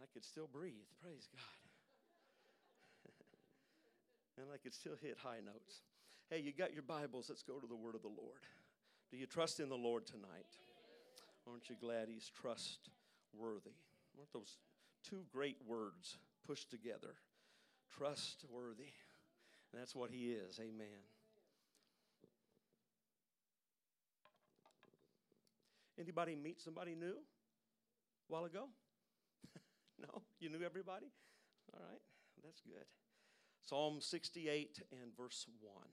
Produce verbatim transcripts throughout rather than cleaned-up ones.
could still breathe. Praise God. And I could still hit high notes. Hey, you got your Bibles. Let's go to the word of the Lord. Do you trust in the Lord tonight? Aren't you glad he's trustworthy? Aren't those two great words pushed together? Trustworthy. And that's what he is. Amen. Anybody meet somebody new a while ago? No? You knew everybody? All right. That's good. Psalm sixty-eight and verse one.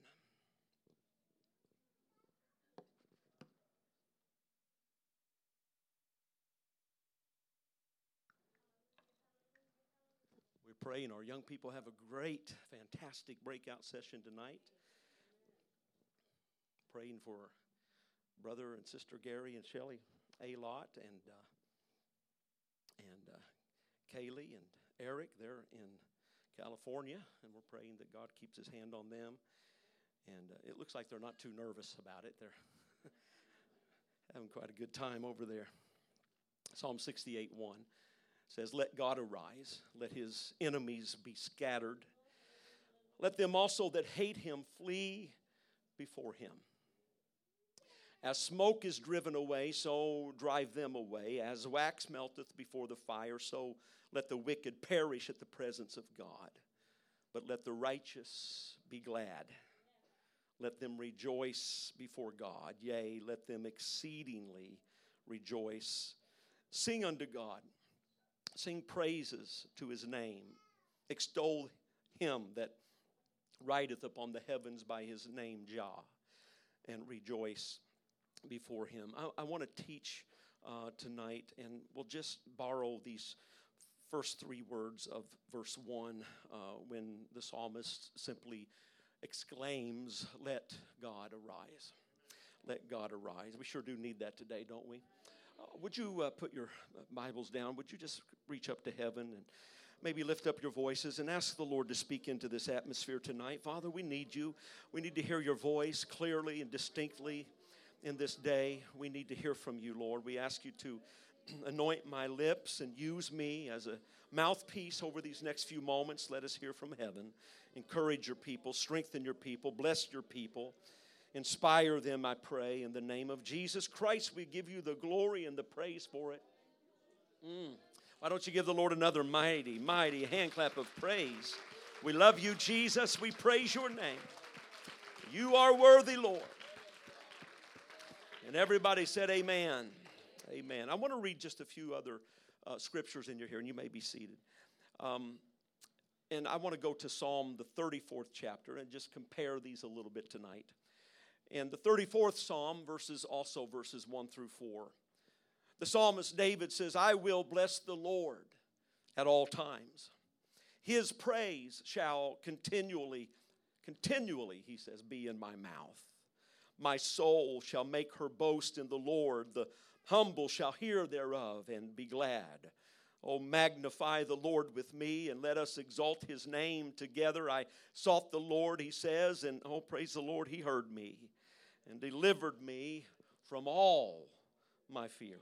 We're praying our young people have a great, fantastic breakout session tonight. Praying for brother and sister Gary and Shelley A-Lot and uh, and uh, Kaylee and Eric. They're in California, and we're praying that God keeps his hand on them. And uh, it looks like they're not too nervous about it. They're having quite a good time over there. Psalm sixty-eight one says, "Let God arise, let his enemies be scattered. Let them also that hate him flee before him. As smoke is driven away, so drive them away. As wax melteth before the fire, so let the wicked perish at the presence of God. But let the righteous be glad. Let them rejoice before God. Yea, let them exceedingly rejoice. Sing unto God. Sing praises to his name. Extol him that rideth upon the heavens by his name, Jah, and rejoice before him." I, I want to teach uh, tonight, and we'll just borrow these first three words of verse one uh, when the psalmist simply exclaims, "Let God arise." Let God arise. We sure do need that today, don't we? Uh, would you uh, put your Bibles down? Would you just reach up to heaven and maybe lift up your voices and ask the Lord to speak into this atmosphere tonight? Father, we need you. We need to hear your voice clearly and distinctly in this day. We need to hear from you, Lord. We ask you to anoint my lips and use me as a mouthpiece over these next few moments. Let us hear from heaven. Encourage your people. Strengthen your people. Bless your people. Inspire them, I pray, in the name of Jesus Christ. We give you the glory and the praise for it. Mm. Why don't you give the Lord another mighty, mighty hand clap of praise? We love you, Jesus. We praise your name. You are worthy, Lord. And everybody said amen. Amen. I want to read just a few other uh, scriptures in your here, and you may be seated. Um, and I want to go to Psalm, the thirty-fourth chapter, and just compare these a little bit tonight. And the thirty-fourth Psalm, verses also verses one through four. The psalmist David says, "I will bless the Lord at all times. His praise shall continually, continually, he says, be in my mouth. My soul shall make her boast in the Lord. The humble shall hear thereof and be glad. Oh, magnify the Lord with me, and let us exalt his name together. I sought the Lord," he says, and oh, praise the Lord, he heard me and delivered me from all my fears.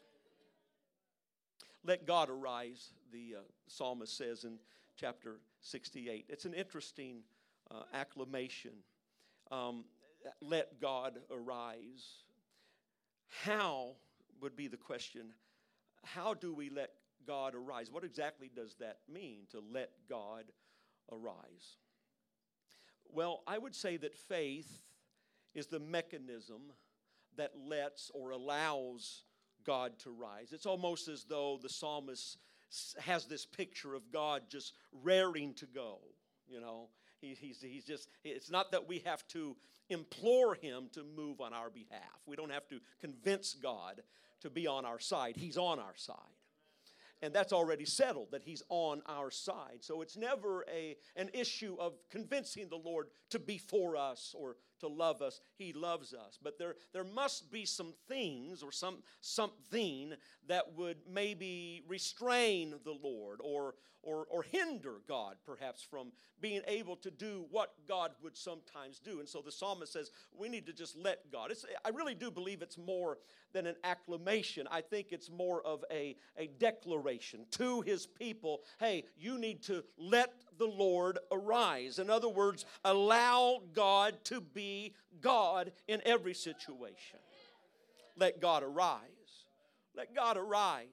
Let God arise, the uh, psalmist says in chapter sixty-eight. It's an interesting uh, acclamation. Um, let God arise. How would be the question? How do we let God arise? What exactly does that mean, to let God arise? Well, I would say that faith is the mechanism that lets or allows God to rise. It's almost as though the psalmist has this picture of God just raring to go, you know. He, he's, he's just, it's not that we have to implore him to move on our behalf. We don't have to convince God to be on our side. He's on our side. And that's already settled, that he's on our side. So it's never a, an issue of convincing the Lord to be for us or to love us, He loves us. But there, there must be some things or some something that would maybe restrain the Lord or, or, or hinder God, perhaps, from being able to do what God would sometimes do. And so the psalmist says, we need to just let God. It's, I really do believe it's more than an acclamation. I think it's more of a, a declaration to His people. Hey, you need to let the Lord arise. In other words, allow God to be God in every situation. Let God arise. Let God arise.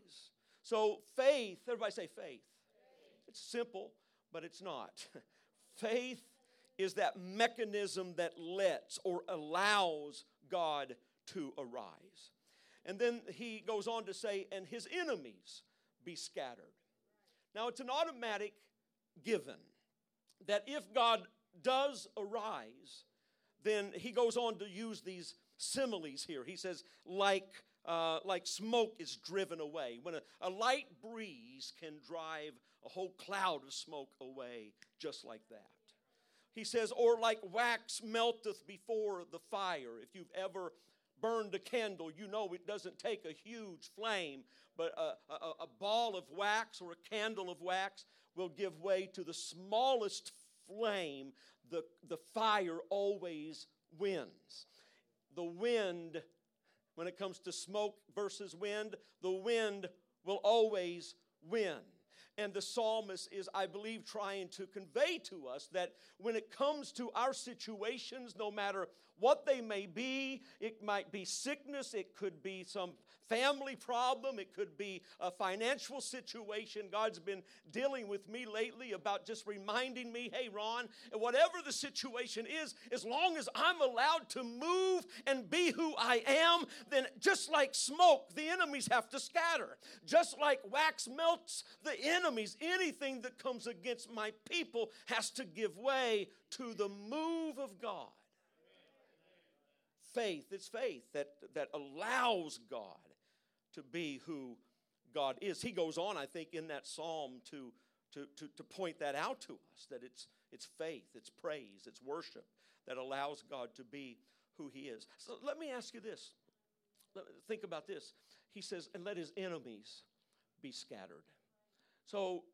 So faith, everybody say faith. It's simple, but it's not. Faith is that mechanism that lets or allows God to arise. And then he goes on to say, and his enemies be scattered. Now it's an automatic given that if God does arise, then he goes on to use these similes here. He says, like, uh, like smoke is driven away. When a, a light breeze can drive a whole cloud of smoke away, just like that. He says, or like wax melteth before the fire. If you've ever burned a candle, you know it doesn't take a huge flame, but a, a, a ball of wax or a candle of wax will give way to the smallest flame. The, the fire always wins. The wind, when it comes to smoke versus wind, the wind will always win. And the psalmist is, I believe, trying to convey to us that when it comes to our situations, no matter what they may be, it might be sickness, it could be some family problem, it could be a financial situation. God's been dealing with me lately about just reminding me, hey, Ron, whatever the situation is, as long as I'm allowed to move and be who I am, then just like smoke, the enemies have to scatter. Just like wax melts the enemies, anything that comes against my people has to give way to the move of God. Faith, it's faith that, that allows God to be who God is. He goes on, I think, in that psalm to, to, to, to point that out to us, that it's, it's faith, it's praise, it's worship that allows God to be who He is. So let me ask you this. Think about this. He says, and let His enemies be scattered. So,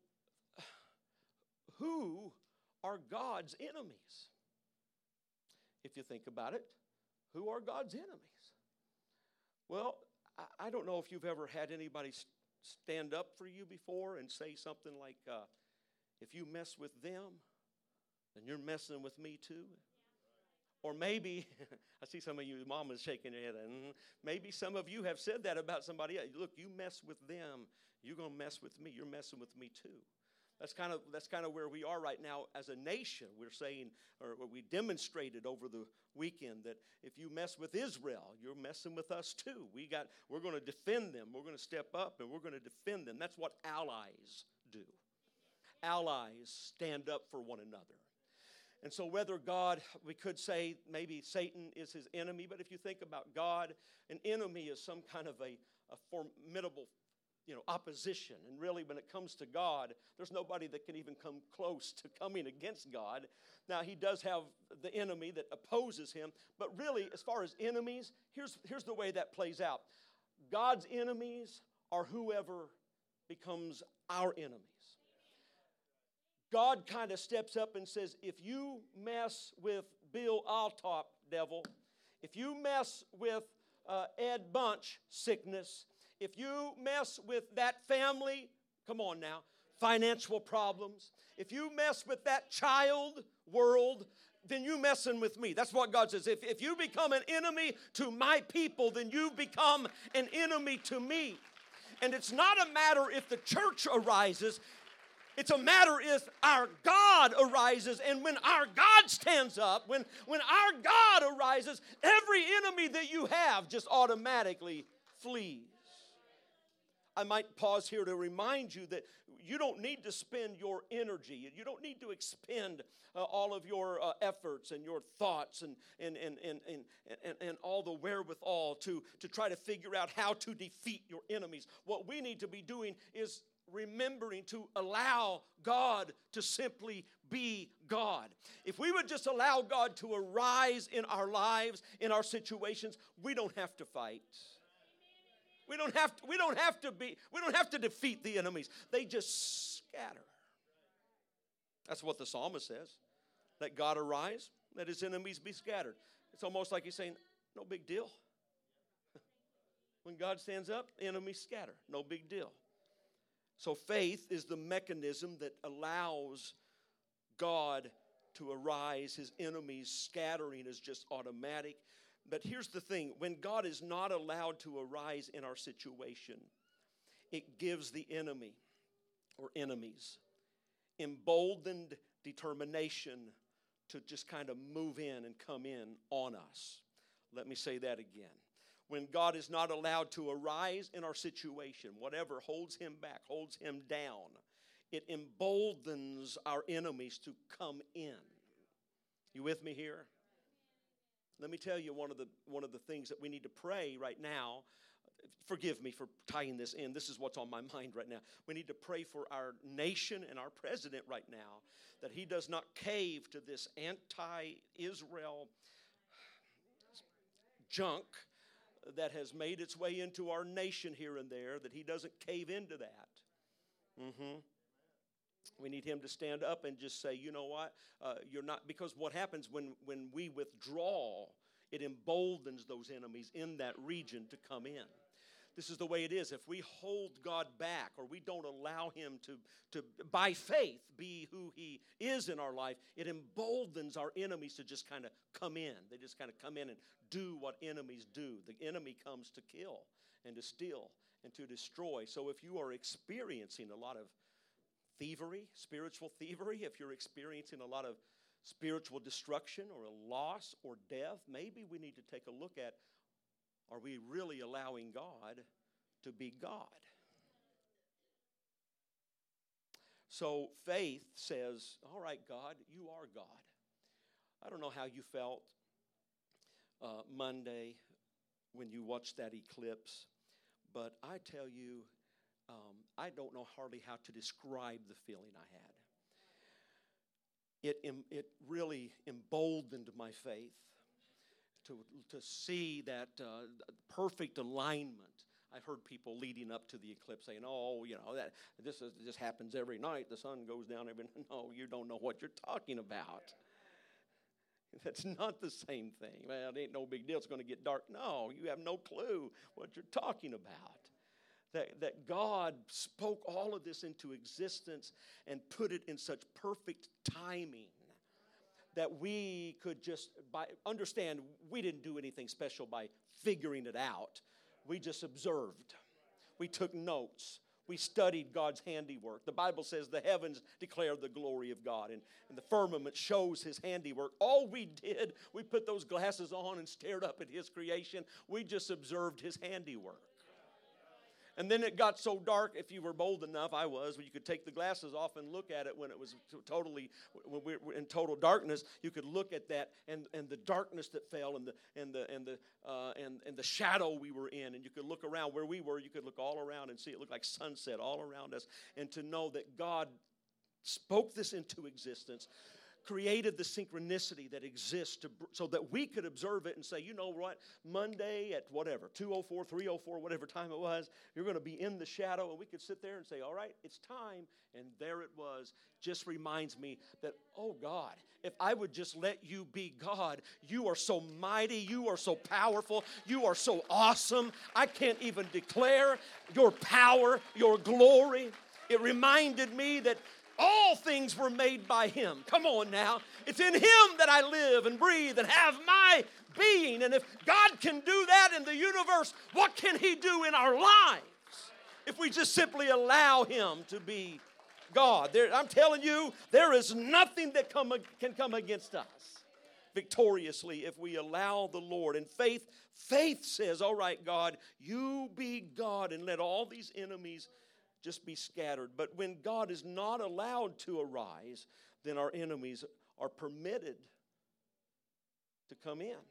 who are God's enemies? If you think about it, who are God's enemies? Well, I, I don't know if you've ever had anybody stand up for you before and say something like, uh, if you mess with them, then you're messing with me too. Or maybe, I see some of you mamas shaking their head. Mm, maybe some of you have said that about somebody else. Look, you mess with them, you're going to mess with me. You're messing with me too. That's kind of that's kind of where we are right now as a nation. We're saying, or we demonstrated over the weekend, that if you mess with Israel, you're messing with us too. We got we're going to defend them. We're going to step up and we're going to defend them. That's what allies do. Allies stand up for one another. And so whether God, we could say maybe Satan is his enemy, but if you think about God, an enemy is some kind of a, a formidable, you know, opposition. And really, when it comes to God, there's nobody that can even come close to coming against God. Now, He does have the enemy that opposes Him, but really, as far as enemies, here's, here's the way that plays out. God's enemies are whoever becomes our enemies. God kind of steps up and says, if you mess with Bill Altop, devil, if you mess with uh, Ed Bunch, sickness, if you mess with that family, come on now, financial problems, if you mess with that child world, then you messing with me. That's what God says. If, if you become an enemy to my people, then you become an enemy to me. And it's not a matter if the church arises. It's a matter if our God arises, and when our God stands up, when, when our God arises, every enemy that you have just automatically flees. I might pause here to remind you that you don't need to spend your energy. You don't need to expend uh, all of your uh, efforts and your thoughts and, and, and, and, and, and, and all the wherewithal to, to try to figure out how to defeat your enemies. What we need to be doing is remembering to allow God to simply be God. If we would just allow God to arise in our lives, in our situations, we don't have to fight. We don't have to, we don't have to be, we don't have to defeat the enemies. They just scatter. That's what the psalmist says. Let God arise, let his enemies be scattered. It's almost like he's saying, no big deal. When God stands up, the enemies scatter. No big deal. So faith is the mechanism that allows God to arise. His enemies scattering is just automatic. But here's the thing. When God is not allowed to arise in our situation, it gives the enemy or enemies emboldened determination to just kind of move in and come in on us. Let me say that again. When God is not allowed to arise in our situation, whatever holds him back, holds him down, it emboldens our enemies to come in. You with me here? Let me tell you one of the one of the things that we need to pray right now. Forgive me for tying this in. This is what's on my mind right now. We need to pray for our nation and our president right now, that he does not cave to this anti-Israel junk that has made its way into our nation here and there, that he doesn't cave into that. Mm-hmm. We need him to stand up and just say, you know what, uh, you're not, because what happens when, when we withdraw, it emboldens those enemies in that region to come in. This is the way it is. If we hold God back or we don't allow him to, to, by faith, be who he is in our life, it emboldens our enemies to just kind of come in. They just kind of come in and do what enemies do. The enemy comes to kill and to steal and to destroy. So if you are experiencing a lot of thievery, spiritual thievery, if you're experiencing a lot of spiritual destruction or a loss or death, maybe we need to take a look at, are we really allowing God to be God? So faith says, all right, God, you are God. I don't know how you felt uh, Monday when you watched that eclipse, but I tell you, um, I don't know hardly how to describe the feeling I had. It, it really emboldened my faith. To, to see that uh, perfect alignment. I've heard people leading up to the eclipse saying, oh, you know, that this is, this happens every night. The sun goes down every night. No, you don't know what you're talking about. That's not the same thing. Well, it ain't no big deal. It's going to get dark. No, you have no clue what you're talking about. That, that God spoke all of this into existence and put it in such perfect timing that we could just by, understand we didn't do anything special by figuring it out. We just observed. We took notes. We studied God's handiwork. The Bible says the heavens declare the glory of God, and, and the firmament shows his handiwork. All we did, we put those glasses on and stared up at his creation. We just observed his handiwork. And then it got so dark, if you were bold enough, I was, when you could take the glasses off and look at it when it was totally, when we were in total darkness, you could look at that and, and the darkness that fell and the and the and the uh, and, and the shadow we were in, and you could look around where we were, you could look all around and see it looked like sunset all around us, and to know that God spoke this into existence, created the synchronicity that exists to, so that we could observe it and say, you know what, Monday at whatever, two oh four, three oh four, whatever time it was, you're going to be in the shadow, and we could sit there and say, all right, it's time, and there it was. Just reminds me that, oh God, if I would just let you be God, you are so mighty, you are so powerful, you are so awesome, I can't even declare your power, your glory. It reminded me that all things were made by him. Come on now. It's in him that I live and breathe and have my being. And if God can do that in the universe, what can he do in our lives if we just simply allow him to be God? There, I'm telling you, there is nothing that come, can come against us victoriously if we allow the Lord. And faith, faith says, all right, God, you be God and let all these enemies just be scattered. But when God is not allowed to arise, then our enemies are permitted to come in.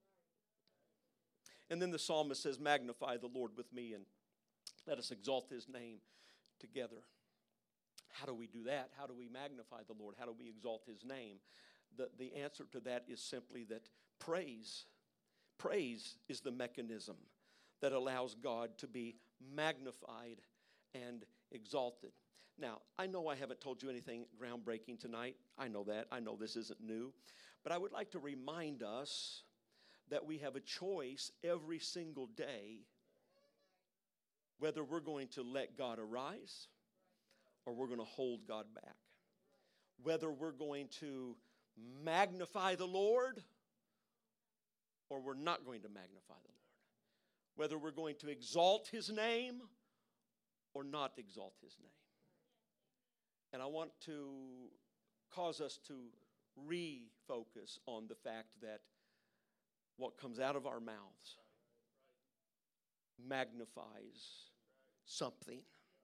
And then the psalmist says, magnify the Lord with me and let us exalt his name together. how do we do that? How do we magnify the Lord? How do we exalt his name? The, the answer to that is simply that praise, praise is the mechanism that allows God to be magnified and exalted. Now, I know I haven't told you anything groundbreaking tonight. I know that. I know this isn't new. But I would like to remind us that we have a choice every single day whether we're going to let God arise or we're going to hold God back. Whether we're going to magnify the Lord or we're not going to magnify the Lord. Whether we're going to exalt his name or not exalt his name. And I want to cause us to refocus on the fact that what comes out of our mouths magnifies something.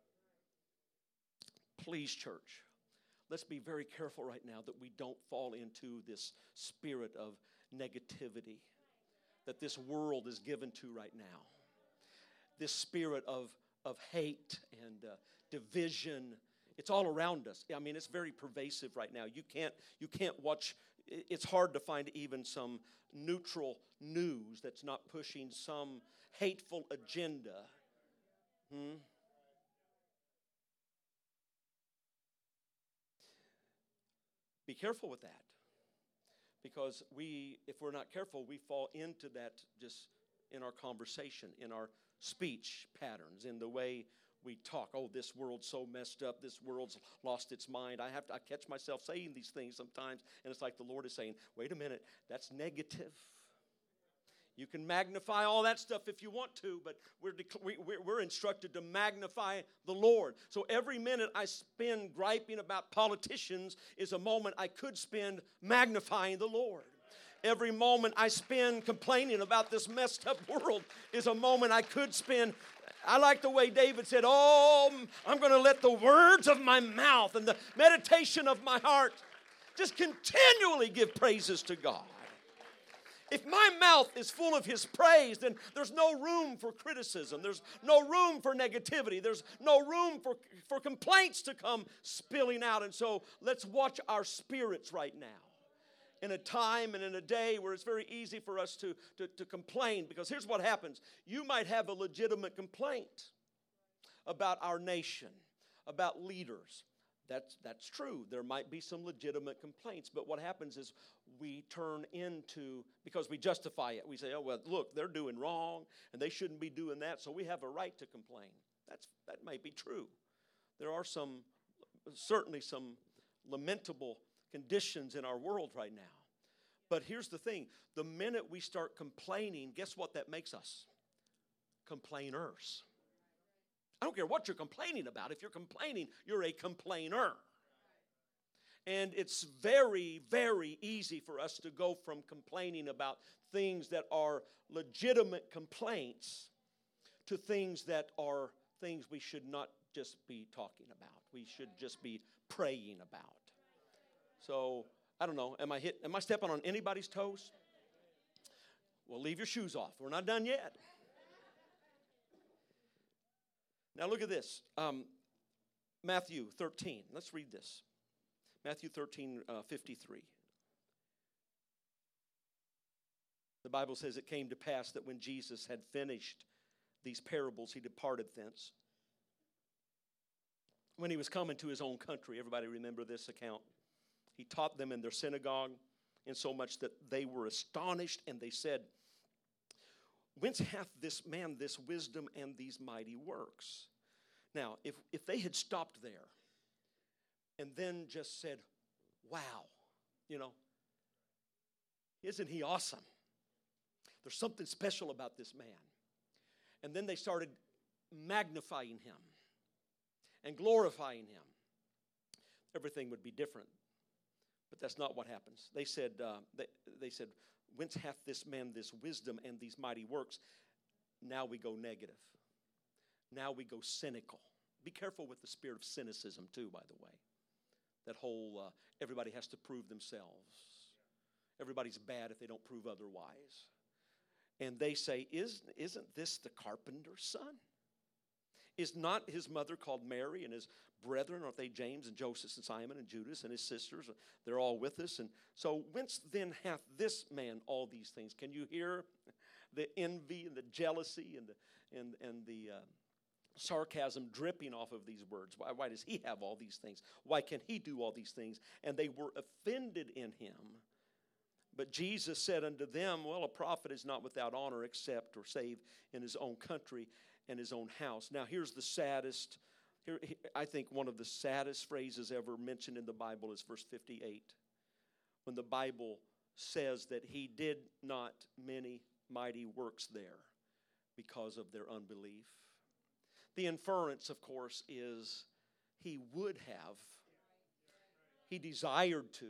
Please, church, let's be very careful right now that we don't fall into this spirit of negativity that this world is given to right now. This spirit of, of hate and uh, division. It's all around us. I mean, it's very pervasive right now. You can't, you can't watch. It's hard to find even some neutral news that's not pushing some hateful agenda. Hmm? Be careful with that. Because we, if we're not careful, we fall into that just in our conversation, in our speech patterns, in the way we talk. Oh, this world's so messed up. This world's lost its mind. I have to, I catch myself saying these things sometimes, and it's like the Lord is saying, wait a minute, that's negative. You can magnify all that stuff if you want to, but we're, we, we're instructed to magnify the Lord. So every minute I spend griping about politicians is a moment I could spend magnifying the Lord. Every moment I spend complaining about this messed up world is a moment I could spend. I like the way David said, oh, I'm going to let the words of my mouth and the meditation of my heart just continually give praises to God. If my mouth is full of his praise, then there's no room for criticism. There's no room for negativity. There's no room for, for complaints to come spilling out. And so let's watch our spirits right now. In a time and in a day where it's very easy for us to, to, to complain. Because here's what happens. You might have a legitimate complaint about our nation, about leaders. That's, that's true. There might be some legitimate complaints. But what happens is we turn into, because we justify it. We say, oh, well, look, they're doing wrong, and they shouldn't be doing that, so we have a right to complain. That's, that might be true. There are some, certainly some lamentable conditions in our world right now. But here's the thing. The minute we start complaining, guess what that makes us? Complainers. I don't care what you're complaining about. If you're complaining, you're a complainer. And it's very, very easy for us to go from complaining about things that are legitimate complaints to things that are things we should not just be talking about. We should just be praying about. So, I don't know, am I hit, am I stepping on anybody's toes? Well, leave your shoes off. We're not done yet. Now look at this. Um, Matthew thirteen. Let's read this. Matthew thirteen, uh, fifty-three. The Bible says it came to pass that when Jesus had finished these parables, he departed thence. When he was coming to his own country, everybody remember this account? He taught them in their synagogue, insomuch that they were astonished, and they said, whence hath this man this wisdom and these mighty works? Now, if, if they had stopped there and then just said, wow, you know, isn't he awesome? There's something special about this man. And then they started magnifying him and glorifying him. Everything would be different. But that's not what happens. They said, uh, they, they said, whence hath this man this wisdom and these mighty works? Now we go negative. Now we go cynical. Be careful with the spirit of cynicism too, by the way. That whole, uh, everybody has to prove themselves. Everybody's bad if they don't prove otherwise. And they say, isn't, isn't this the carpenter's son? Is not his mother called Mary, and his brethren, aren't they James and Joseph and Simon and Judas and his sisters? They're all with us. And so whence then hath this man all these things? Can you hear the envy and the jealousy and the, and, and the uh, sarcasm dripping off of these words? Why, why does he have all these things? Why can he do all these things? And they were offended in him. But Jesus said unto them, well, a prophet is not without honor except or save in his own country and his own house. Now here's the saddest, here, I think one of the saddest phrases ever mentioned in the Bible is verse fifty-eight. When the Bible says that he did not many mighty works there because of their unbelief. The inference, of course, is he would have, he desired to.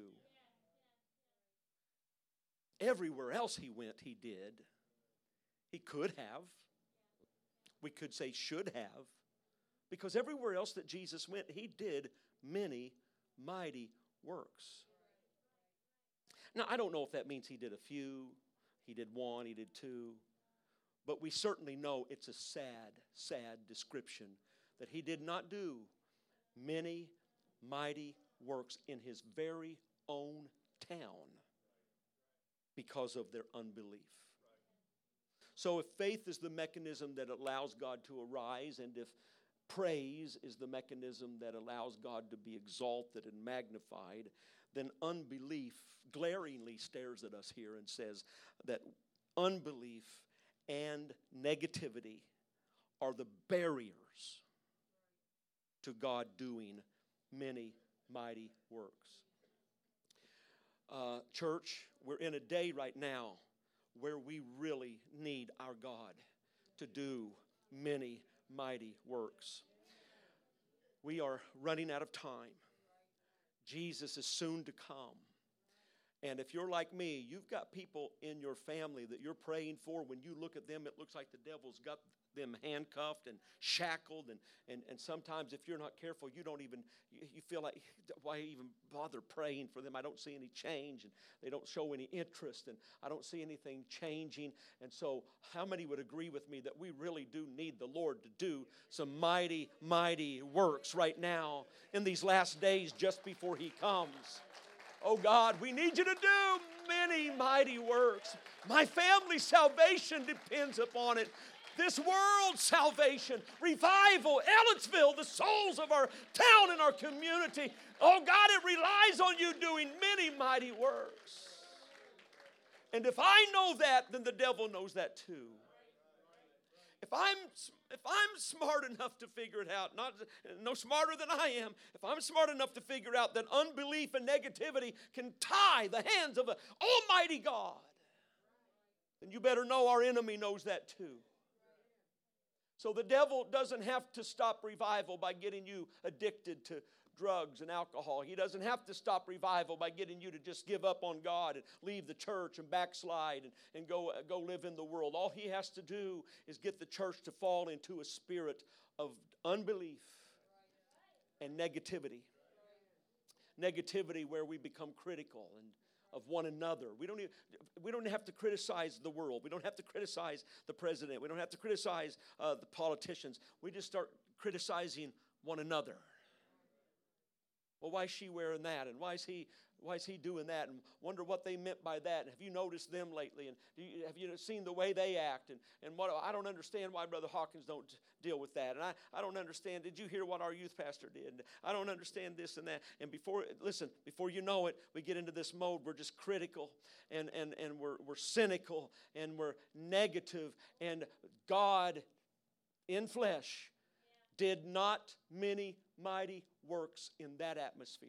Everywhere else he went, he did. He could have. We could say should have. Because everywhere else that Jesus went, he did many mighty works. Now, I don't know if that means he did a few, he did one, he did two. But we certainly know it's a sad, sad description that he did not do many mighty works in his very own town because of their unbelief. So if faith is the mechanism that allows God to arise, and if praise is the mechanism that allows God to be exalted and magnified, then unbelief glaringly stares at us here and says that unbelief and negativity are the barriers to God doing many mighty works. Uh, church, we're in a day right now where we really need our God to do many mighty works. We are running out of time. Jesus is soon to come. And if you're like me, you've got people in your family that you're praying for. When you look at them, it looks like the devil's got them handcuffed and shackled. And, and, and sometimes if you're not careful, you don't even, you, you feel like, why even bother praying for them? I don't see any change, and they don't show any interest, and I don't see anything changing. And so how many would agree with me that we really do need the Lord to do some mighty, mighty works right now in these last days just before he comes? Oh God, we need you to do many mighty works. My family's salvation depends upon it. This world's salvation, revival, Ellettsville, the souls of our town and our community. Oh God, it relies on you doing many mighty works. And if I know that, then the devil knows that too. If I'm, if I'm smart enough to figure it out, not no smarter than I am, if I'm smart enough to figure out that unbelief and negativity can tie the hands of an almighty God, then you better know our enemy knows that too. So the devil doesn't have to stop revival by getting you addicted to drugs and alcohol. He doesn't have to stop revival by getting you to just give up on God and leave the church and backslide and, and go, uh, go live in the world. All he has to do is get the church to fall into a spirit of unbelief and negativity. Negativity where we become critical and of one another. We don't, even, we don't have to criticize the world. We don't have to criticize the president. We don't have to criticize uh, the politicians. We just start criticizing one another. Well, why is she wearing that? And why is he why is he doing that? And wonder what they meant by that. And have you noticed them lately? And do you, have you seen the way they act? And, and what I don't understand why Brother Hawkins don't deal with that. And I, I don't understand. Did you hear what our youth pastor did? And I don't understand this and that. And before, listen, before you know it, we get into this mode. We're just critical and, and, and we're, we're cynical and we're negative. And God in flesh did not many mighty works in that atmosphere.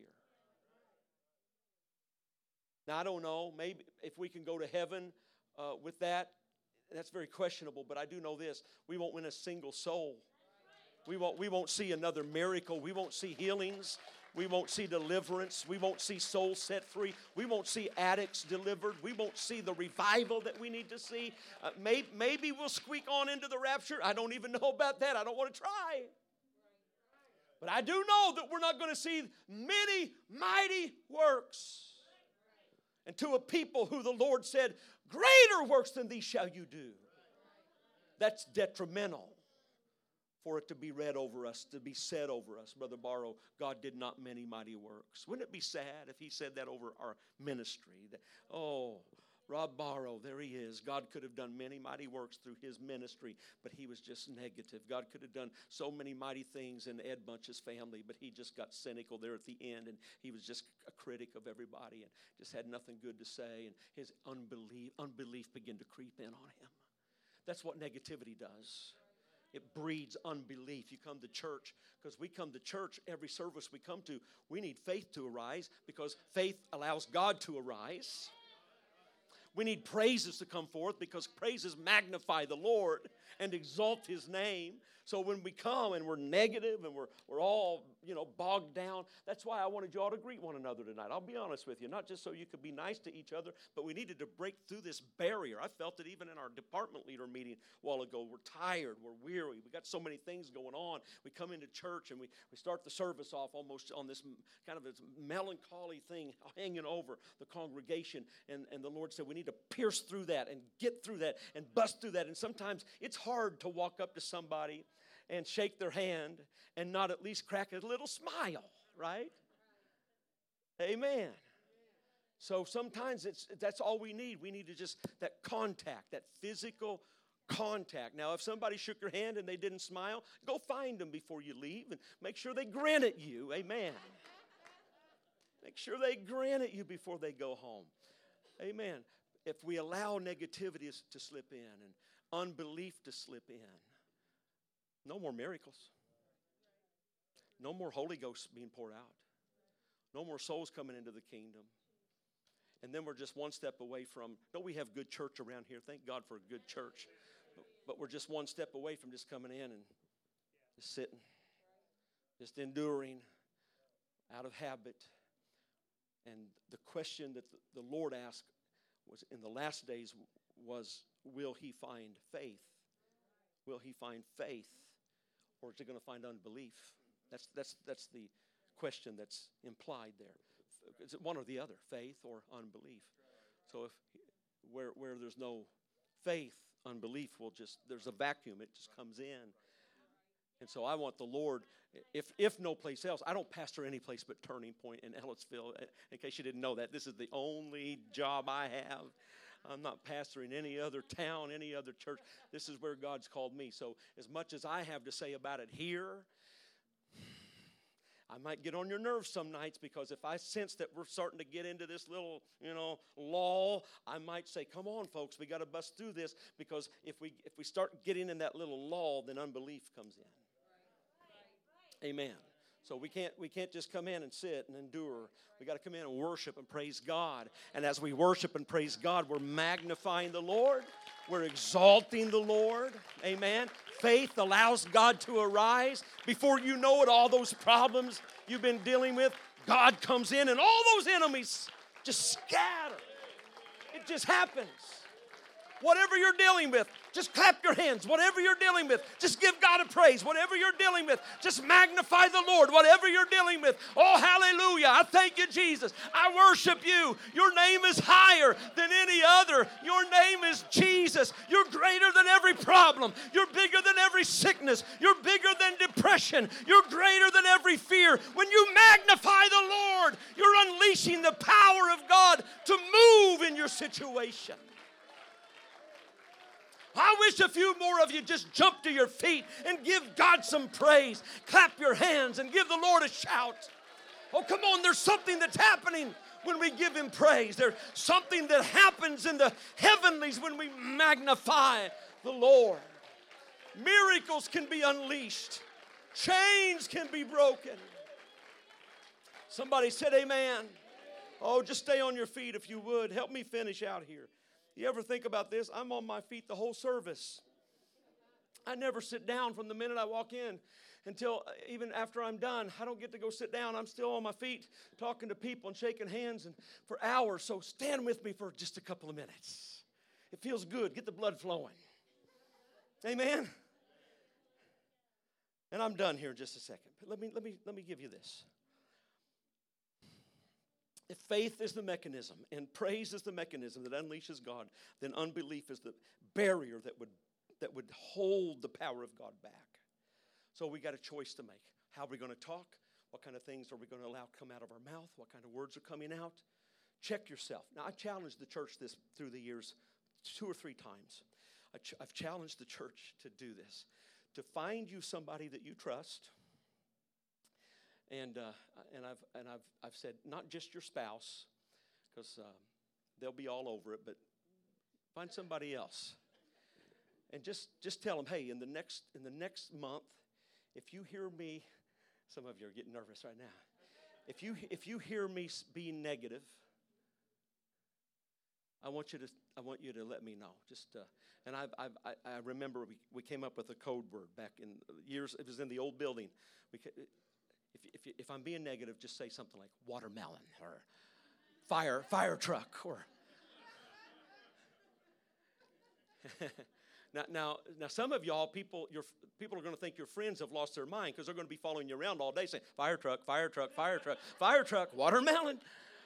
Now, I don't know, maybe if we can go to heaven uh, with that, that's very questionable, but I do know this. We won't win a single soul. We won't, we won't see another miracle. We won't see healings. We won't see deliverance. We won't see souls set free. We won't see addicts delivered. We won't see the revival that we need to see. Uh, may, maybe we'll squeak on into the rapture. I don't even know about that. I don't want to try. But I do know that we're not going to see many mighty works. And to a people who the Lord said, greater works than these shall you do. That's detrimental for it to be read over us, to be said over us. Brother Barrow, God did not many mighty works. Wouldn't it be sad if he said that over our ministry? That, oh, Rob Barrow, there he is. God could have done many mighty works through his ministry, but he was just negative. God could have done so many mighty things in Ed Bunch's family, but he just got cynical there at the end, and he was just a critic of everybody and just had nothing good to say, and his unbelief, unbelief began to creep in on him. That's what negativity does. It breeds unbelief. You come to church, because we come to church, every service we come to, we need faith to arise, because faith allows God to arise. We need praises to come forth, because praises magnify the Lord and exalt his name. So when we come and we're negative and we're, we're all, you know, bogged down, that's why I wanted you all to greet one another tonight. I'll be honest with you, not just so you could be nice to each other, but we needed to break through this barrier. I felt it even in our department leader meeting a while ago. We're tired, we're weary, we got so many things going on. We come into church and we, we start the service off almost on this kind of this melancholy thing hanging over the congregation. And, and the Lord said we need to pierce through that and get through that and bust through that. And sometimes it's hard to walk up to somebody and shake their hand and not at least crack a little smile, right? Amen. So sometimes it's that's all we need. We need to just, that contact, that physical contact. Now, if somebody shook your hand and they didn't smile, go find them before you leave and make sure they grin at you. Amen. Make sure they grin at you before they go home. Amen. If we allow negativity to slip in and unbelief to slip in, no more miracles. No more Holy Ghost being poured out. No more souls coming into the kingdom. And then we're just one step away from, don't we have good church around here? Thank God for a good church. But, but we're just one step away from just coming in and just sitting, just enduring out of habit. And the question that the, the Lord asked was in the last days was, will he find faith? Will he find faith? Or is he going to find unbelief? That's that's that's the question that's implied there. Is it one or the other, faith or unbelief? So if where where there's no faith, unbelief will just, there's a vacuum. It just comes in. And so I want the Lord, if if no place else, I don't pastor any place but Turning Point in Ellettsville. In case you didn't know that, this is the only job I have. I'm not pastoring any other town, any other church. This is where God's called me. So as much as I have to say about it here, I might get on your nerves some nights, because if I sense that we're starting to get into this little, you know, lull, I might say, come on, folks, we got to bust through this, because if we if we start getting in that little lull, then unbelief comes in. Amen. So we can't we can't just come in and sit and endure. We got to come in and worship and praise God. And as we worship and praise God, we're magnifying the Lord. We're exalting the Lord. Amen. Faith allows God to arise. Before you know it, all those problems you've been dealing with, God comes in and all those enemies just scatter. It just happens. Whatever you're dealing with, just clap your hands. Whatever you're dealing with, just give God a praise. Whatever you're dealing with, just magnify the Lord. Whatever you're dealing with, oh, hallelujah. I thank you, Jesus. I worship you. Your name is higher than any other. Your name is Jesus. You're greater than every problem. You're bigger than every sickness. You're bigger than depression. You're greater than every fear. When you magnify the Lord, you're unleashing the power of God to move in your situation. I wish a few more of you just jump to your feet and give God some praise. Clap your hands and give the Lord a shout. Oh, come on, there's something that's happening when we give him praise. There's something that happens in the heavenlies when we magnify the Lord. Miracles can be unleashed. Chains can be broken. Somebody said amen. Oh, just stay on your feet if you would. Help me finish out here. You ever think about this? I'm on my feet the whole service. I never sit down from the minute I walk in until even after I'm done. I don't get to go sit down. I'm still on my feet talking to people and shaking hands and for hours. So stand with me for just a couple of minutes. It feels good. Get the blood flowing. Amen. And I'm done here in just a second. But let me let me let me give you this. If faith is the mechanism and praise is the mechanism that unleashes God, then unbelief is the barrier that would that would hold the power of God back. So we got a choice to make. How are we going to talk? What kind of things are we going to allow come out of our mouth? What kind of words are coming out? Check yourself. Now, I challenged the church this through the years two or three times. I ch- I've challenged the church to do this, to find you somebody that you trust. And uh, and I've and I've I've said not just your spouse, because uh, they'll be all over it, but find somebody else, and just just tell them, hey, in the next in the next month, if you hear me, some of you are getting nervous right now. If you if you hear me being negative, I want you to I want you to let me know. Just uh, and I've, I've, I I remember we, we came up with a code word back in years. It was in the old building. We if if if I'm being negative, just say something like watermelon or fire fire truck or. now now now some of y'all people your people are going to think your friends have lost their mind because they're going to be following you around all day saying fire truck fire truck fire truck fire truck watermelon.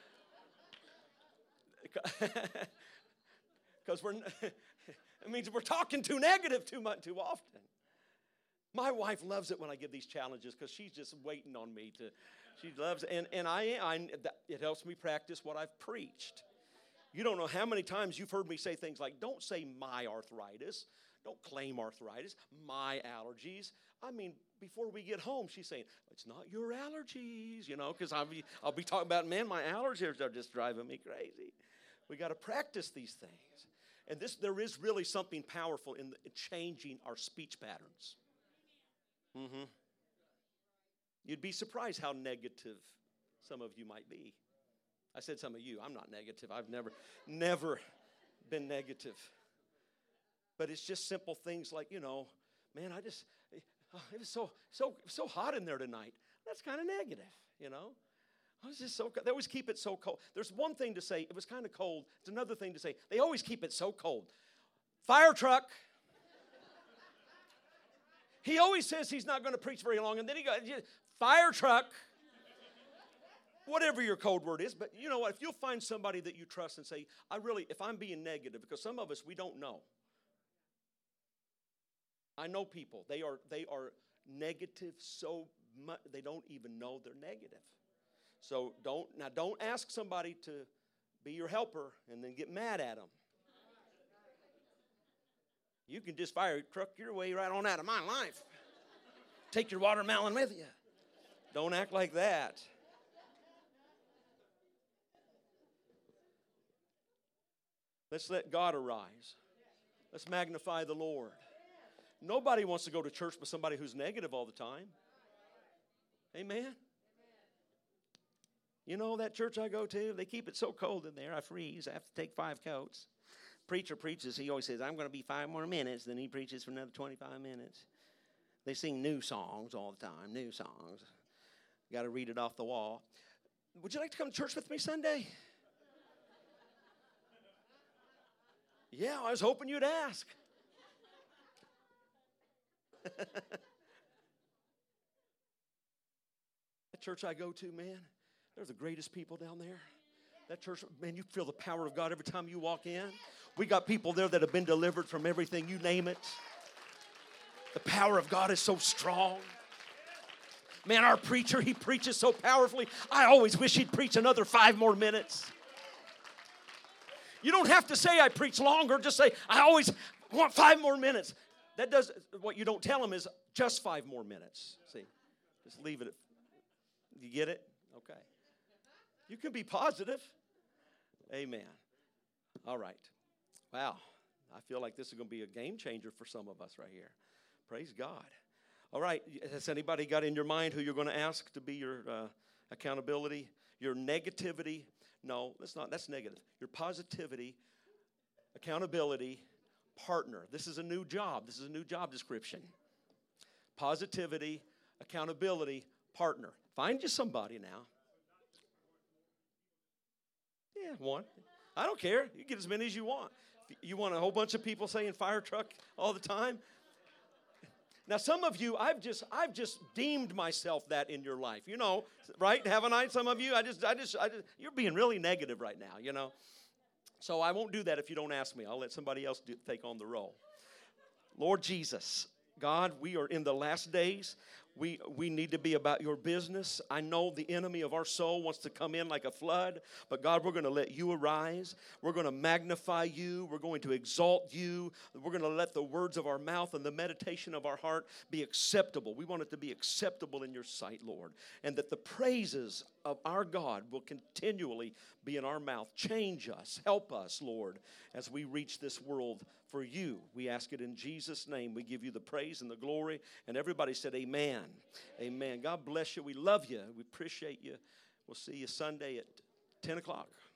Because we're, it means we're talking too negative too much too often. My wife loves it when I give these challenges because she's just waiting on me to. She loves it, and and I, I it helps me practice what I've preached. You don't know how many times you've heard me say things like, "Don't say my arthritis, don't claim arthritis, my allergies." I mean, before we get home, she's saying, "It's not your allergies," you know, because I'll be I'll be talking about, man, my allergies are just driving me crazy. We got to practice these things. And this, there is really something powerful in, the, in changing our speech patterns. Mm-hmm. You'd be surprised how negative some of you might be. I said some of you. I'm not negative. I've never, never been negative. But it's just simple things like, you know, man, I just, oh, it was so, so, so hot in there tonight. That's kind of negative, you know. I was just so cold. They always keep it so cold. There's one thing to say, it was kind of cold. It's another thing to say, they always keep it so cold. Fire truck. He always says he's not going to preach very long, and then he goes, fire truck. Whatever your code word is, but you know what? If you'll find somebody that you trust and say, I really, if I'm being negative, because some of us, we don't know. I know people, they are, they are negative so much, they don't even know they're negative. So don't, now don't ask somebody to be your helper and then get mad at them. You can just fire truck your way right on out of my life. Take your watermelon with you. Don't act like that. Let's let God arise. Let's magnify the Lord. Nobody wants to go to church with somebody who's negative all the time. Amen. You know that church I go to, they keep it so cold in there, I freeze. I have to take five coats. Preacher preaches, he always says, I'm going to be five more minutes. Then he preaches for another twenty-five minutes. They sing new songs all the time, new songs. Got to read it off the wall. Would you like to come to church with me Sunday? Yeah, I was hoping you'd ask. The church I go to, man, they're the greatest people down there. That church, man, you feel the power of God every time you walk in. We got people there that have been delivered from everything, you name it. The power of God is so strong. Man, our preacher, he preaches so powerfully. I always wish he'd preach another five more minutes. You don't have to say I preach longer. Just say, I always want five more minutes. That does, what you don't tell him is just five more minutes. See, just leave it at, you get it? Okay. You can be positive. Amen. All right. Wow. I feel like this is going to be a game changer for some of us right here. Praise God. All right. Has anybody got in your mind who you're going to ask to be your uh, accountability? Your negativity? No, that's not. That's negative. Your positivity, accountability, partner. This is a new job. This is a new job description. Positivity, accountability, partner. Find you somebody now. Yeah, one. I don't care. You get as many as you want. You want a whole bunch of people saying fire truck all the time? Now, some of you, I've just, I've just deemed myself that in your life. You know, right? Haven't I? Some of you, I just, I just, I just, you're being really negative right now. You know, so I won't do that if you don't ask me. I'll let somebody else do, take on the role. Lord Jesus, God, we are in the last days. We, we need to be about your business. I know the enemy of our soul wants to come in like a flood, but God, we're going to let you arise. We're going to magnify you. We're going to exalt you. We're going to let the words of our mouth and the meditation of our heart be acceptable. We want it to be acceptable in your sight, Lord, and that the praises of our God will continually be in our mouth. Change us. Help us, Lord, as we reach this world for you. We ask it in Jesus' name. We give you the praise and the glory. And everybody said amen. Amen. God bless you. We love you. We appreciate you. We'll see you Sunday at ten o'clock.